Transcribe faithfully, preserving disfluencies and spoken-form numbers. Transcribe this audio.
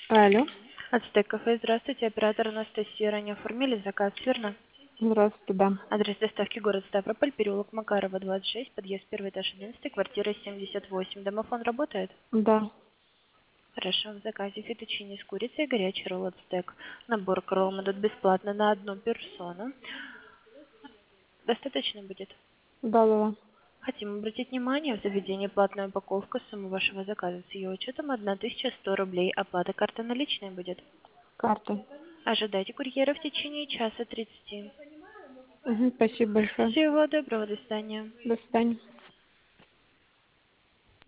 Алло. Ацтек кафе, здравствуйте, оператор Анастасия. Ранее оформили заказ, верно? Здравствуйте, да. Адрес доставки город Ставрополь, переулок Макарова, двадцать шесть, подъезд первый этаж одиннадцать, квартира семьдесят восемь. Домофон работает? Да. Хорошо, в заказе фетучини с курицей, горячий ролл ацтек. Набор кролл идут бесплатно на одну персону. Достаточно будет? Да, да, да. Хотим обратить внимание, в заведении платная упаковка, сумма вашего заказа с ее учетом тысяча сто рублей. Оплата карта наличная будет. Карта. Ожидайте курьера в течение часа тридцати. Угу, спасибо большое. Всего доброго, до свидания. До свидания.